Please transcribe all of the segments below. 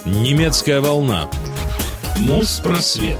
Немецкая волна. Моспросвет.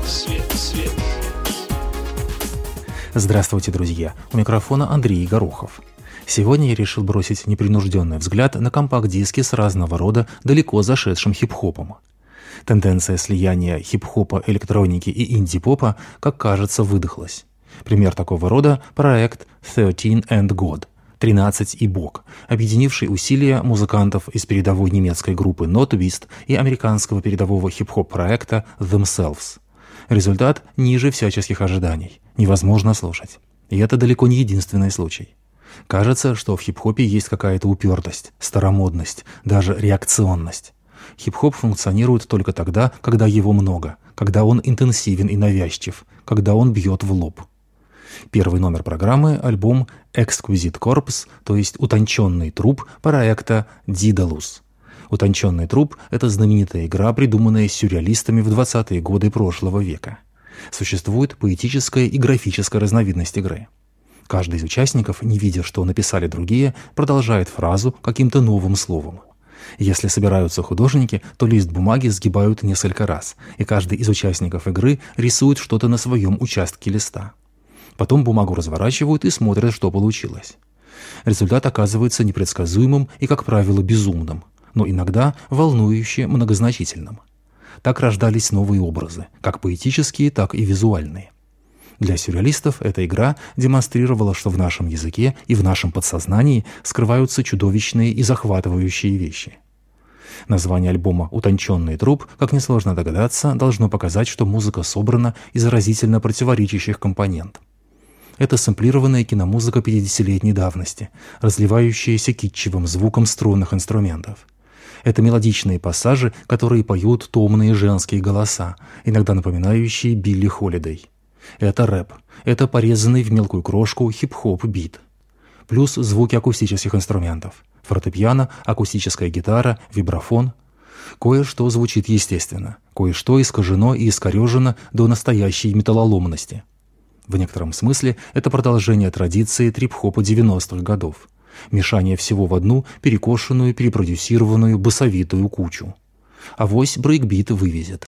Здравствуйте, друзья! У микрофона Андрей Горохов. Сегодня я решил бросить непринужденный взгляд на компакт-диски с разного рода далеко зашедшим хип-хопом. Тенденция слияния хип-хопа, электроники и инди-попа, как кажется, выдохлась. Пример такого рода – проект 13 and God – 13 и Бог, объединивший усилия музыкантов из передовой немецкой группы Notwist и американского передового хип-хоп проекта Themselves. Результат ниже всяческих ожиданий. Невозможно слушать. И это далеко не единственный случай. Кажется, что в хип-хопе есть какая-то упертость, старомодность, даже реакционность. Хип-хоп функционирует только тогда, когда его много, когда он интенсивен и навязчив, когда он бьет в лоб. Первый номер программы – альбом Exquisite Corpse, то есть «Утонченный труп» проекта Daedalus. «Утонченный труп» – это знаменитая игра, придуманная сюрреалистами в 20-е годы прошлого века. Существует поэтическая и графическая разновидность игры. Каждый из участников, не видя, что написали другие, продолжает фразу каким-то новым словом. Если собираются художники, то лист бумаги сгибают несколько раз, и каждый из участников игры рисует что-то на своем участке листа. Потом бумагу разворачивают и смотрят, что получилось. Результат оказывается непредсказуемым и, как правило, безумным, но иногда волнующе многозначительным. Так рождались новые образы, как поэтические, так и визуальные. Для сюрреалистов эта игра демонстрировала, что в нашем языке и в нашем подсознании скрываются чудовищные и захватывающие вещи. Название альбома «Утонченный труп», как несложно догадаться, должно показать, что музыка собрана из разительно противоречащих компонентов. Это сэмплированная киномузыка 50-летней давности, разливающаяся китчевым звуком струнных инструментов. Это мелодичные пассажи, которые поют томные женские голоса, иногда напоминающие Билли Холидей. Это рэп, это порезанный в мелкую крошку хип-хоп бит. Плюс звуки акустических инструментов. Фортепиано, акустическая гитара, вибрафон. Кое-что звучит естественно, кое-что искажено и искорежено до настоящей металлоломности. В некотором смысле это продолжение традиции трип-хопа 90-х годов. Мешание всего в одну перекошенную, перепродюсированную, басовитую кучу. Авось брейкбит вывезет.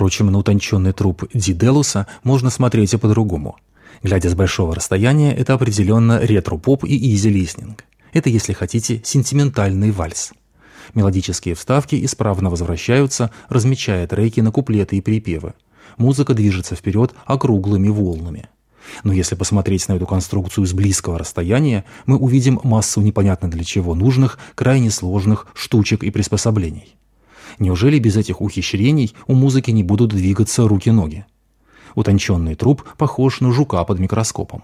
Впрочем, на утонченный труп Ди Делуса можно смотреть и по-другому. Глядя с большого расстояния, это определенно ретро-поп и изи-листнинг. Это, если хотите, сентиментальный вальс. Мелодические вставки исправно возвращаются, размечая треки на куплеты и припевы. Музыка движется вперед округлыми волнами. Но если посмотреть на эту конструкцию с близкого расстояния, мы увидим массу непонятно для чего нужных, крайне сложных штучек и приспособлений. Неужели без этих ухищрений у музыки не будут двигаться руки-ноги? Утонченный труп похож на жука под микроскопом.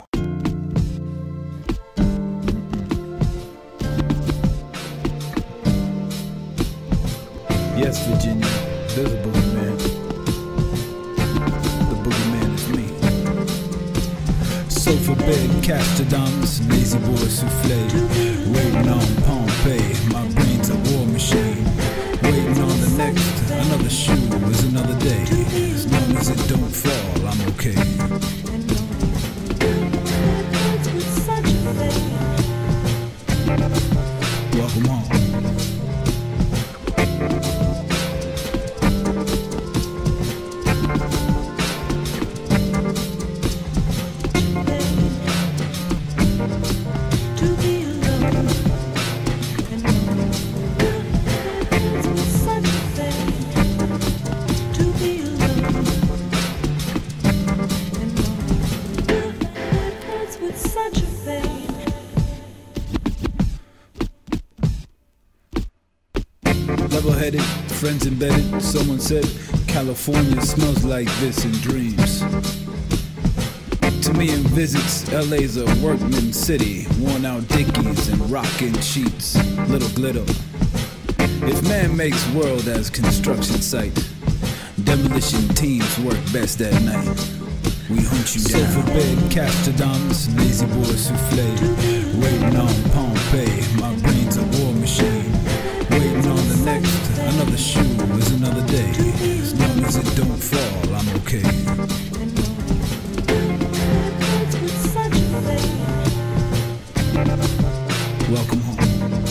Yes, Virginia, there's a boogeyman. The boogeyman is me. Sofa bed, Castradamus, lazy boy souffle. Waiting on Pompeii, my brain's a war machine. Waiting on the next, another shoe is another day. As long as it don't fall, I'm okay. Welcome home. Level-headed, friends embedded. Someone said California smells like this in dreams. To me in visits, LA's a workman city. Worn out Dickies and rockin' sheets. Little glitter. If man makes world as construction site, demolition teams work best at night. We hunt you down. Sofa bed, Castradamus, lazy boy souffle. Waiting on Pompeii, my brain's a war machine. Waiting on the next, another shoe is another day. As long as it don't fall, I'm okay. Welcome home.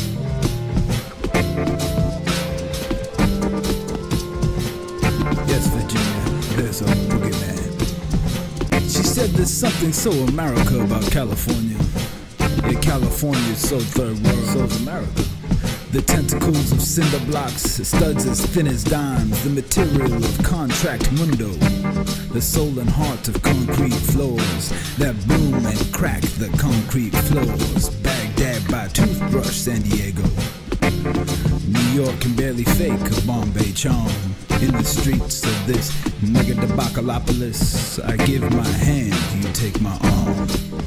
Yes, Virginia, there's a boogeyman. She said there's something so America about California. Yeah, California's so third world, so's America. The tentacles of cinder blocks, studs as thin as dimes, the material of contract mundo, the soul and heart of concrete floors that bloom and crack the concrete floors. Baghdad by toothbrush, San Diego. New York can barely fake a Bombay charm. In the streets of this mega debacalopolis, I give my hand, you take my arm.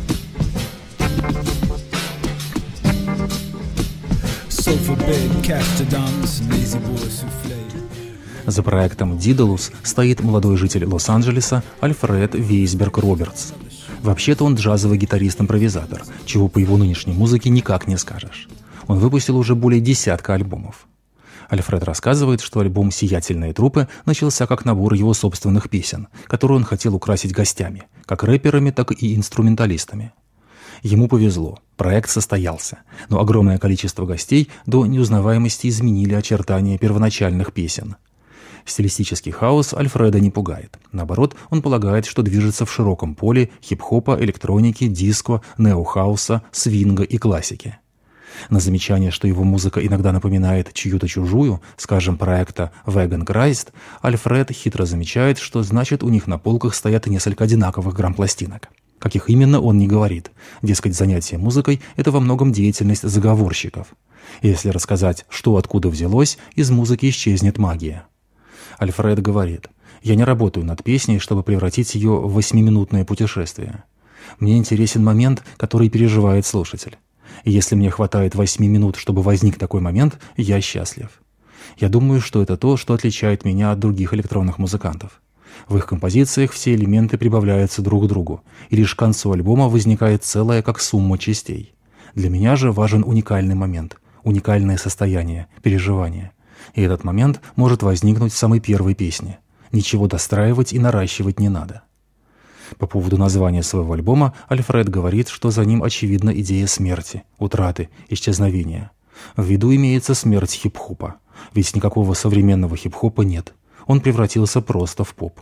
За проектом «Дидалус» стоит молодой житель Лос-Анджелеса Альфред Вейсберг Робертс. Вообще-то он джазовый гитарист-импровизатор, чего по его нынешней музыке никак не скажешь. Он выпустил уже более 10 альбомов. Альфред рассказывает, что альбом «Сиятельные трупы» начался как набор его собственных песен, которые он хотел украсить гостями, как рэперами, так и инструменталистами. Ему повезло, проект состоялся, но огромное количество гостей до неузнаваемости изменили очертания первоначальных песен. Стилистический хаос Альфреда не пугает. Наоборот, он полагает, что движется в широком поле хип-хопа, электроники, диско, нео-хауса, свинга и классики. На замечание, что его музыка иногда напоминает чью-то чужую, скажем, проекта Vegan Christ, Альфред хитро замечает, что значит у них на полках стоят несколько одинаковых грампластинок. Каких именно, он не говорит. Дескать, занятие музыкой – это во многом деятельность заговорщиков. И если рассказать, что откуда взялось, из музыки исчезнет магия. Альфред говорит: «Я не работаю над песней, чтобы превратить ее в 8-минутное путешествие. Мне интересен момент, который переживает слушатель. И если мне хватает 8 минут, чтобы возник такой момент, я счастлив. Я думаю, что это то, что отличает меня от других электронных музыкантов. В их композициях все элементы прибавляются друг к другу, и лишь к концу альбома возникает целое как сумма частей. Для меня же важен уникальный момент, уникальное состояние, переживание. И этот момент может возникнуть в самой первой песне. Ничего достраивать и наращивать не надо». По поводу названия своего альбома Альфред говорит, что за ним очевидна идея смерти, утраты, исчезновения. В виду имеется смерть хип-хопа, ведь никакого современного хип-хопа нет. он превратился просто в поп.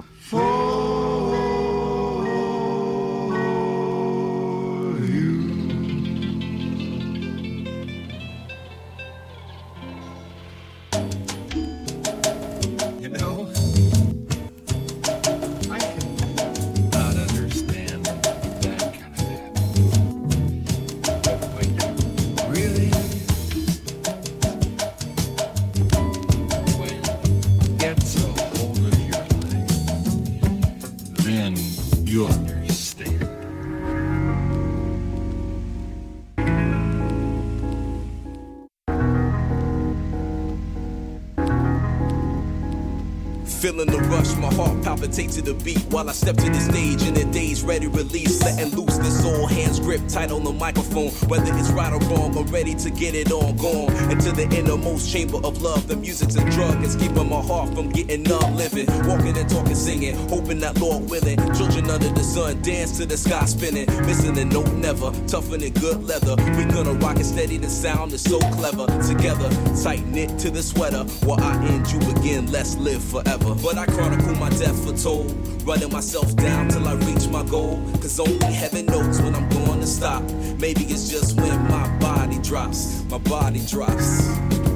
You understand. Feeling the rush, my heart palpitates to the beat while I step to the stage in the days ready release, letting loose this all hands grip tight on the microphone. Whether it's right or wrong, I'm ready to get it on, gone into the innermost chamber of love. The music's a drug, it's keeping my heart from getting numb. Living, walking and talking, singing, hoping that Lord willing, children under the sun dance to the sky spinning, missing a note never, tougher than good leather. We gonna rock it steady, the sound is so clever. Together, tight knit to the sweater. While I end, you begin, let's live forever. But I chronicle my death foretold, running myself down till I reach my goal. Cause only heaven knows when I'm going to stop. Maybe it's just when my body drops. My body drops.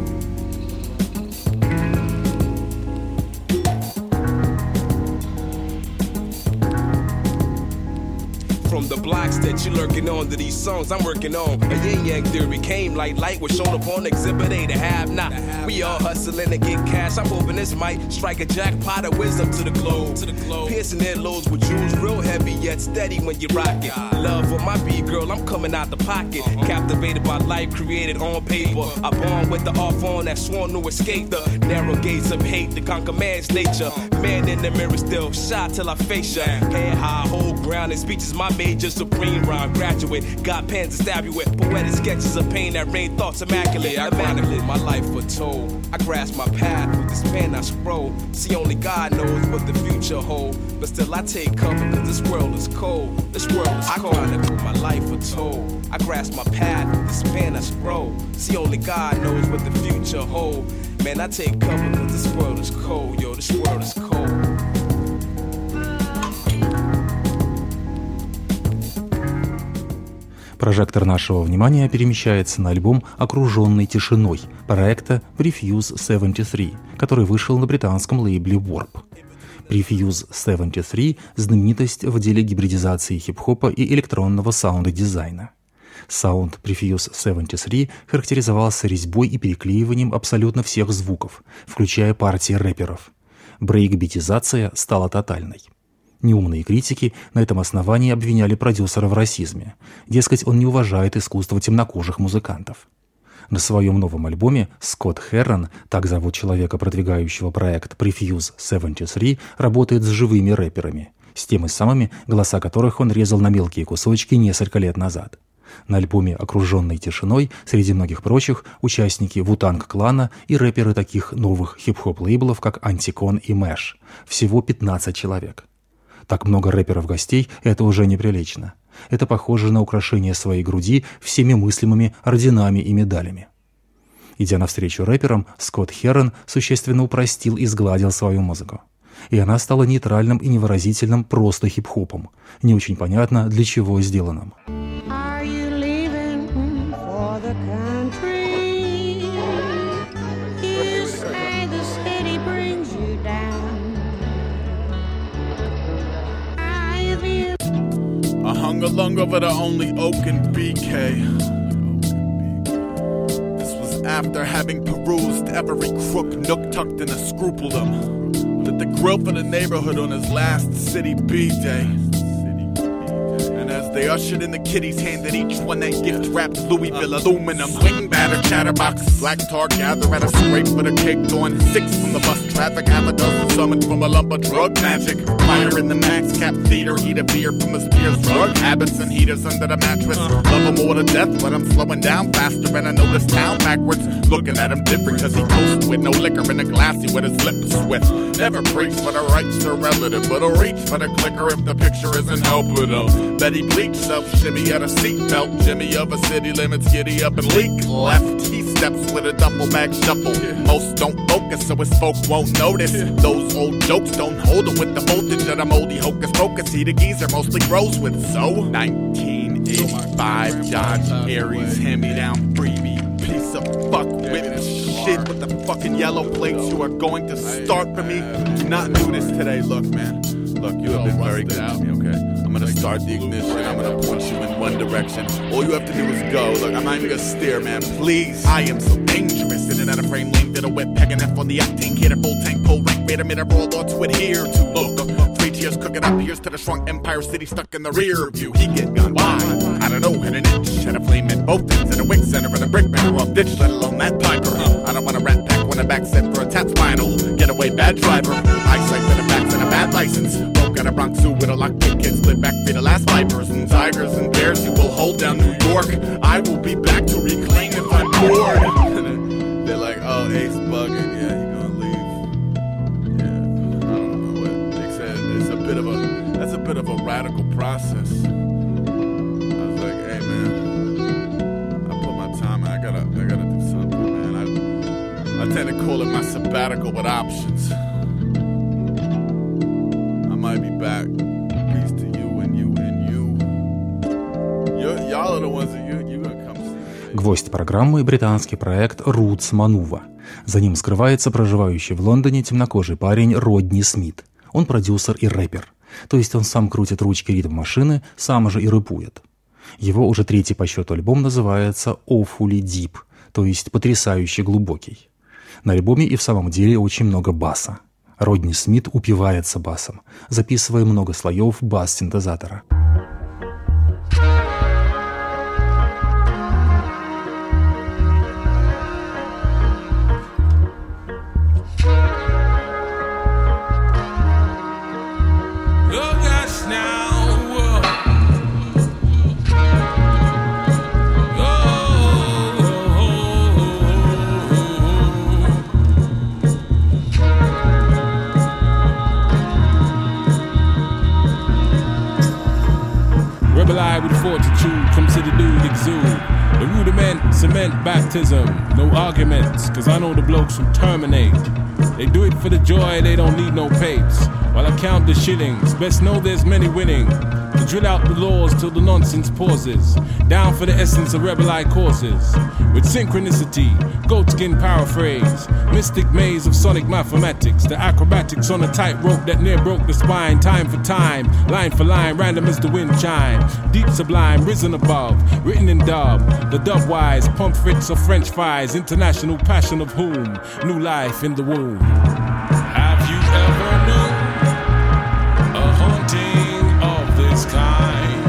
From the blocks that you lurking on to these songs I'm working on. A yin-yang theory came like light was shown upon exhibit A to have not. We all hustling to get cash. I'm hoping this might strike a jackpot of wisdom to the globe. Piercing earlobes with jewels real heavy yet steady when you rock it. Love for my B-girl, I'm coming out the pocket. Captivated by life created on paper. I born with the off on that sworn to escape the narrow gates of hate to conquer man's nature. Man in the mirror still shy till I face ya. Head high, hold ground and speeches my major supreme rhyme graduate. Got pens to stab you with poetic sketches of pain that rain thoughts immaculate. I chronicled my life foretold. I grasp my path with this pen I scroll. See, only God knows what the future holds. But still I take cover cause this world is cold. This world is cold. I chronicled my life foretold. I grasp my path with this pen I scroll. See, only God knows what the future holds. Man, I take cover cause this world is cold. Yo, this world is cold. Прожектор нашего внимания перемещается на альбом «Окруженный тишиной» проекта Prefuse 73, который вышел на британском лейбле Warp. Prefuse 73 – знаменитость в деле гибридизации хип-хопа и электронного саунда-дизайна. Саунд Prefuse 73 характеризовался резьбой и переклеиванием абсолютно всех звуков, включая партии рэперов. Брейкбитизация стала тотальной. Неумные критики на этом основании обвиняли продюсера в расизме. Дескать, он не уважает искусство темнокожих музыкантов. На своем новом альбоме Скотт Херрон, так зовут человека, продвигающего проект Prefuse 73, работает с живыми рэперами, с теми самыми, голоса которых он резал на мелкие кусочки несколько лет назад. На альбоме «Окруженный тишиной» среди многих прочих участники Ву-Танг-клана и рэперы таких новых хип-хоп-лейблов, как Антикон и Мэш. Всего 15 человек. Так много рэперов-гостей – это уже неприлично. Это похоже на украшение своей груди всеми мыслимыми орденами и медалями. Идя навстречу рэперам, Скотт Херрон существенно упростил и сгладил свою музыку. И она стала нейтральным и невыразительным просто хип-хопом, не очень понятно для чего сделанным. I hung along over the only Oaken BK. This was after having perused every crook, nook, tucked in a scrupledom. Did the grill for the neighborhood on his last City B day. And as they ushered in the kiddies, handed each one that gift-wrapped Louisville aluminum wing batter chatterbox. Black tar gather at a scrape for the cake, throwing 6 from the bus traffic. Half a dozen summoned from a lump of drug magic. Fire in the max cap theater, eat a beer from his peers. Drug habits and heaters under the mattress. Love him all to death, but I'm slowing down faster. And I know this town backwards. Looking at him different cause he toasts with no liquor in a glassy with his lips swift. Never preach for the rights are relative, but he'll reach for the clicker if the picture isn't helping him. Bet he bleeds beach self, shimmy at a seatbelt, Jimmy of a city limits, giddy up and leak left. He steps with a duffel bag shuffle. Most don't focus, so his folk won't notice. Those old jokes don't hold him with the voltage that a moldy hocus pocus. He the geezer mostly grows with. So 1985 Dodge Aries, hand me down freebie, piece of fuck with shit with the fucking yellow plates. You are going to start for me. Do not do this today. Look, man. Look, you have been very good to me, okay? I'm gonna start the ignition. I'm gonna point you in one direction. All you have to do is go. Look, I'm not even gonna steer, man. Please. I am so dangerous. In and out of frame, lane, fit a whip, pegging F on the octane, kid, a full tank, pull rank, rate, a all law to adhere to. Look, 3 tiers cooking up, here's to the shrunk Empire City stuck in the rear view. He get gone by. I don't know, in an inch, and a flame in both ends, in a wick center, and a brick man off ditch, let alone that piper. I don't want a rat pack when a back set for a tap spinal. Get away, bad driver. Eyesight to the backs and a bad license. Broke out a Bronx Zoo with a lockpick kid, split back feet of last vipers and tigers and bears. You will hold down New York. I will be back to reclaim if I'm bored. They're like, oh, Ace bugging, yeah, he gonna leave. Yeah, I don't know what they said. It's that's a bit of a radical process. I was like, hey man, I put my time in. I gotta do something, man. I tend to call it my sabbatical with options. I might be back. Peace to you and you and you. Y'all are the ones that you gonna come see. Гвоздь программы – британский проект Roots Manuva. За ним скрывается проживающий в Лондоне темнокожий парень Родни Смит. Он продюсер и рэпер. То есть он сам крутит ручки ритм-машины, сам же и рэпует. Его уже 3-й по счету альбом называется Awfully Deep, то есть потрясающе глубокий. На альбоме и в самом деле очень много баса. Родни Смит упивается басом, записывая много слоев бас-синтезатора. With fortitude, come to the dude exude. The rudiment, cement, baptism. No arguments, cause I know the blokes who terminate. They do it for the joy, they don't need no papes. While I count the shillings, best know there's many winning. To drill out the laws till the nonsense pauses. Down for the essence of rebel-eye courses. With synchronicity, goatskin paraphrase. Mystic maze of sonic mathematics. The acrobatics on a tightrope that near broke the spine. Time for time, line for line, random as the wind chime. Deep sublime, risen above, written in dub. The dub-wise, pump fits of French fries. International passion of whom? New life in the womb. Have you ever known a haunting of this kind?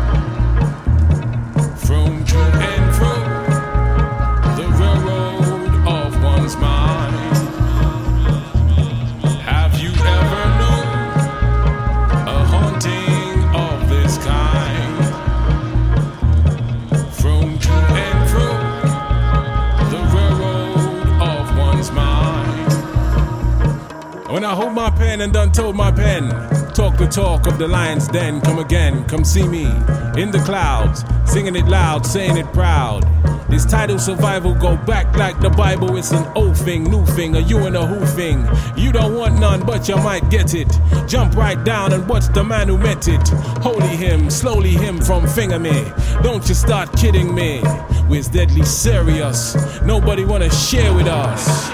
From to and fro, the railroad of one's mind. Have you ever known a haunting of this kind? From to and fro, the railroad of one's mind. When I hold my pen and done told my pen, talk the talk of the lion's den, come again, come see me in the clouds, singing it loud, saying it proud. This title survival go back like the Bible, it's an old thing, new thing, a you and a who thing. You don't want none, but you might get it. Jump right down and watch the man who met it. Holy him, slowly him from finger me. Don't you start kidding me. We're deadly serious, nobody wanna share with us.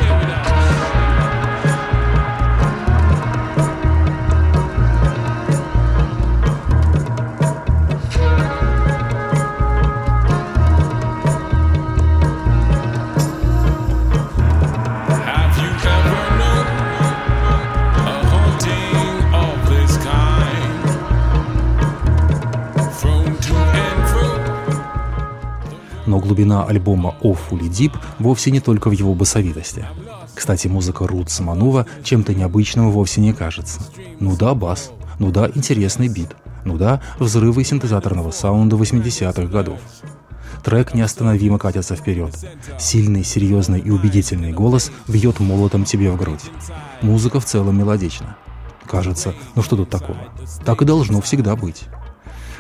Но глубина альбома Awfully Deep вовсе не только в его басовитости. Кстати, музыка Roots Manuva чем-то необычным вовсе не кажется. Ну да, бас, ну да, интересный бит, ну да, взрывы синтезаторного саунда 80-х годов. Трек неостановимо катится вперед. Сильный, серьезный и убедительный голос бьет молотом тебе в грудь. Музыка в целом мелодична. Кажется, ну что тут такого? Так и должно всегда быть.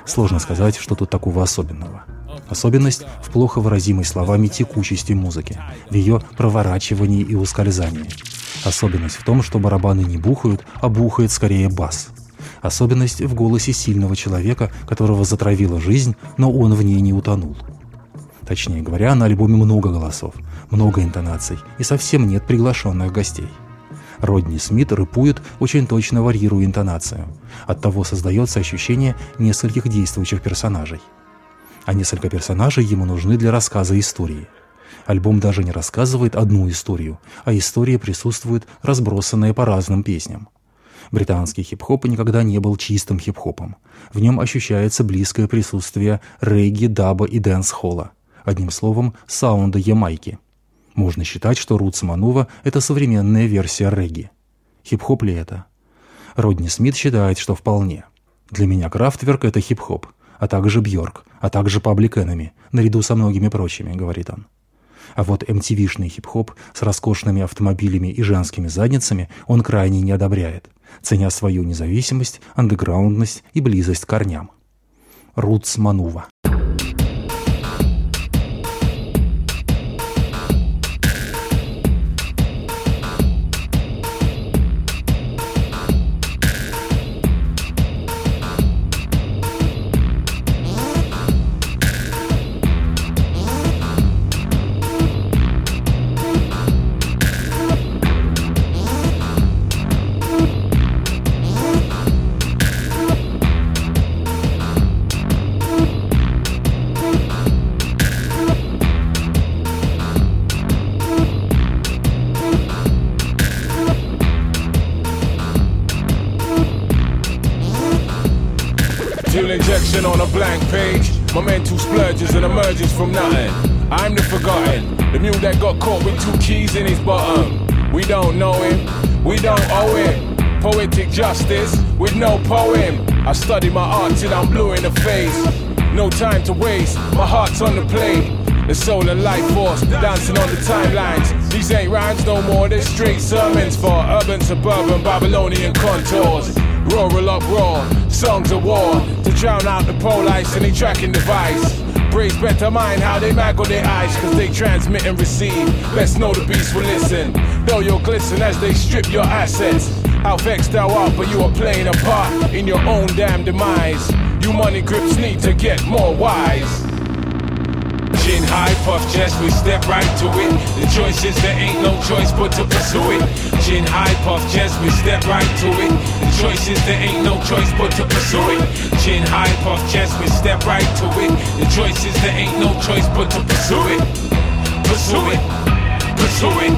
Сложно сказать, что тут такого особенного. Особенность в плохо выразимой словами текучести музыки, в ее проворачивании и ускользании. Особенность в том, что барабаны не бухают, а бухает скорее бас. Особенность в голосе сильного человека, которого затравила жизнь, но он в ней не утонул. Точнее говоря, на альбоме много голосов, много интонаций и совсем нет приглашенных гостей. Родни Смит рэпует, очень точно варьируя интонацию. Оттого создается ощущение нескольких действующих персонажей. А несколько персонажей ему нужны для рассказа истории. Альбом даже не рассказывает одну историю, а история присутствует, разбросанная по разным песням. Британский хип-хоп никогда не был чистым хип-хопом. В нем ощущается близкое присутствие регги, даба и дэнс-холла. Одним словом, саунда Ямайки. Можно считать, что Roots Manuva – это современная версия регги. Хип-хоп ли это? Родни Смит считает, что вполне. Для меня Kraftwerk – это хип-хоп, а также Бьорк, а также Public Enemy, наряду со многими прочими, говорит он. А вот MTV-шный хип-хоп с роскошными автомобилями и женскими задницами он крайне не одобряет, ценя свою независимость, андеграундность и близость к корням. Roots Manuva. Injection on a blank page. My mental splurges and emerges from nothing. I'm the forgotten, the mule that got caught with 2 keys in his bottom. We don't know him, we don't owe him. Poetic justice with no poem. I study my art till I'm blue in the face. No time to waste, my heart's on the plate. The soul and life force dancing on the timelines. These ain't rhymes no more, they're straight sermons for urban, suburban, Babylonian contours. Rural uproar, songs of war to drown out the police and they tracking device. Braves better mind how they maggle their eyes, cause they transmit and receive. Best know the beast will listen, though you'll glisten as they strip your assets. How vexed thou art, but you are playing a part in your own damn demise. You money grips need to get more wise. Chin high, puff chest, we step right to it. The choice is there ain't no choice but to pursue it. Chin high, puff chest, we step right to it. The choice is there ain't no choice but to pursue it. Chin high, puff chest, we step right to it. The choice is there ain't no choice but to pursue it. Pursue it, pursue it.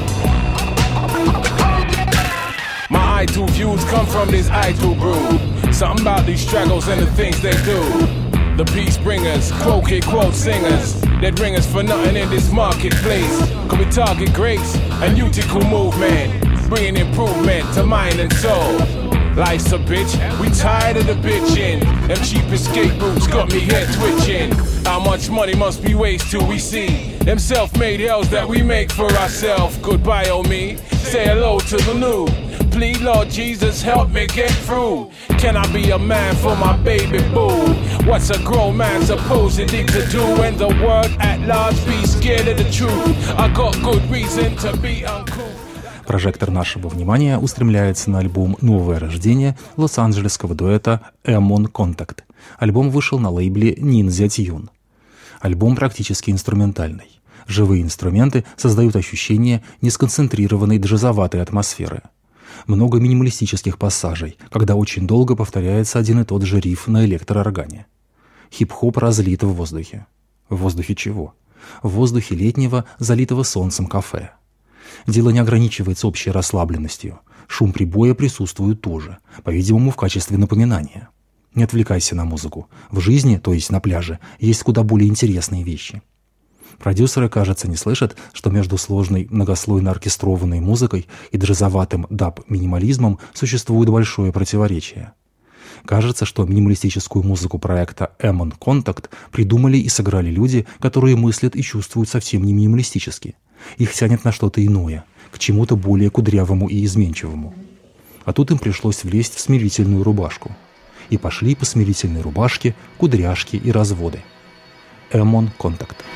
My idle views come from this idle brew. Something about these straggles and the things they do. The peace bringers, quote singers, they'd ring us for nothing in this marketplace. Cause we target grace and utical movement, bringing improvement to mind and soul. Life's a bitch, we tired of the bitching. Them cheap escape routes got me head twitching. How much money must be wasted till we see them self-made hells that we make for ourselves. Goodbye, oh me, say hello to the new. Please, Lord Jesus, help me get through. Can I be a man for my baby boo? What's a grown man supposedly to do when the world at large be scared of the truth? I got good reason to be uncool. Прожектор нашего внимания устремляется на альбом «Новое рождение» лос-анджелесского дуэта Эмон Контакт. Альбом вышел на лейбле Ninja Tune. Альбом практически инструментальный. Живые инструменты создают ощущение несконцентрированной джазоватой атмосферы. Много минималистических пассажей, когда очень долго повторяется один и тот же риф на электрооргане. Хип-хоп разлит в воздухе. В воздухе чего? В воздухе летнего, залитого солнцем кафе. Дело не ограничивается общей расслабленностью. Шум прибоя присутствует тоже, по-видимому, в качестве напоминания. Не отвлекайся на музыку. В жизни, то есть на пляже, есть куда более интересные вещи. Продюсеры, кажется, не слышат, что между сложной многослойно оркестрованной музыкой и джазоватым даб-минимализмом существует большое противоречие. Кажется, что минималистическую музыку проекта Эмон Контакт придумали и сыграли люди, которые мыслят и чувствуют совсем не минималистически. Их тянет на что-то иное, к чему-то более кудрявому и изменчивому. А тут им пришлось влезть в смирительную рубашку. и пошли по смирительной рубашке, кудряшки и разводы. Эмон Контакт.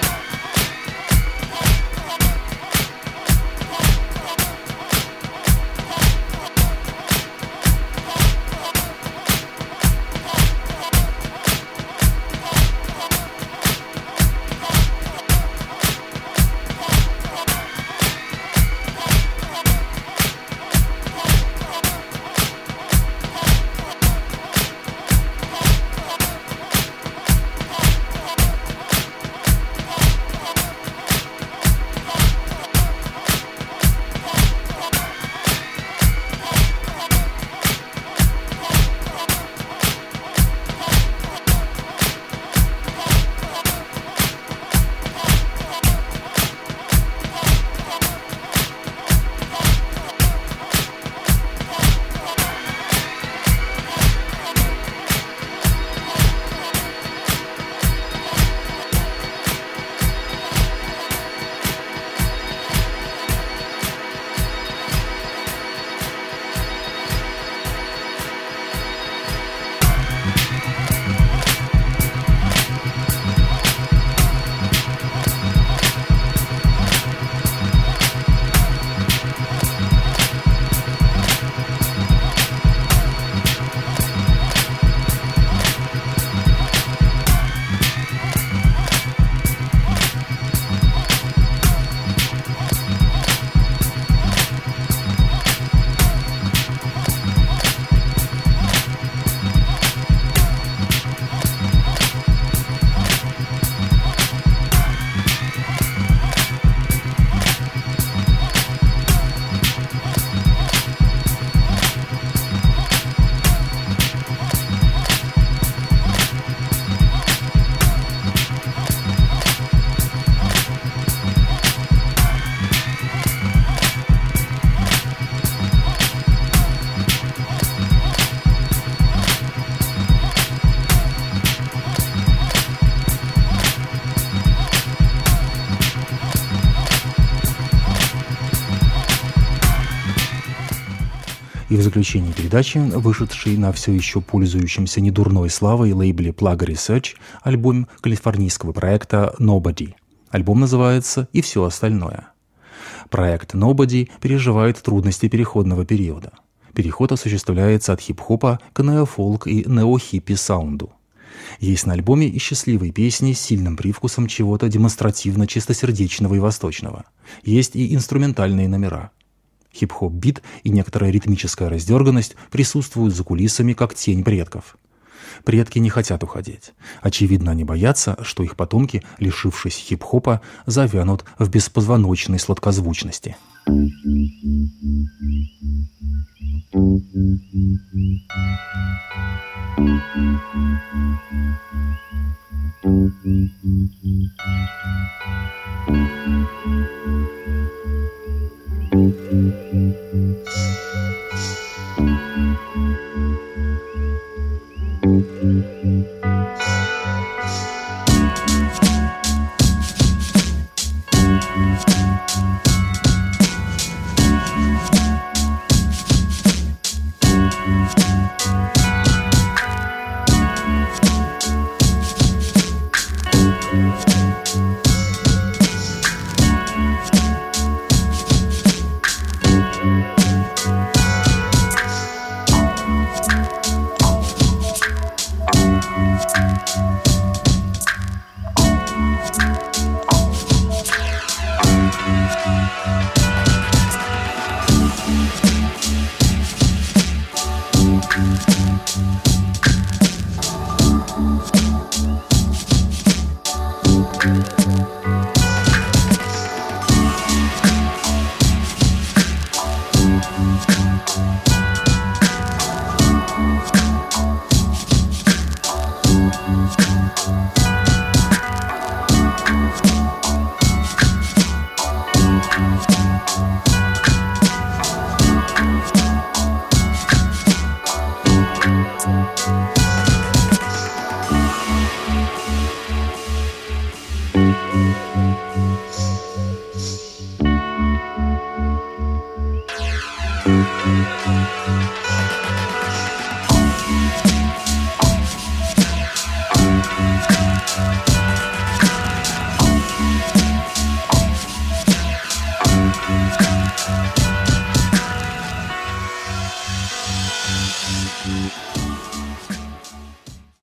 И в заключении передачи, вышедший на все еще пользующемся недурной славой лейбле Plug Research, альбом калифорнийского проекта Nobody. Альбом называется «И все остальное». Проект Nobody переживает трудности переходного периода. Переход осуществляется от хип-хопа к неофолк и неохиппи саунду. Есть на альбоме и счастливые песни с сильным привкусом чего-то демонстративно чистосердечного и восточного. Есть и инструментальные номера. Хип-хоп-бит и некоторая ритмическая раздерганность присутствуют за кулисами, как тень предков. Предки не хотят уходить. Очевидно, они боятся, что их потомки, лишившись хип-хопа, завянут в беспозвоночной сладкозвучности.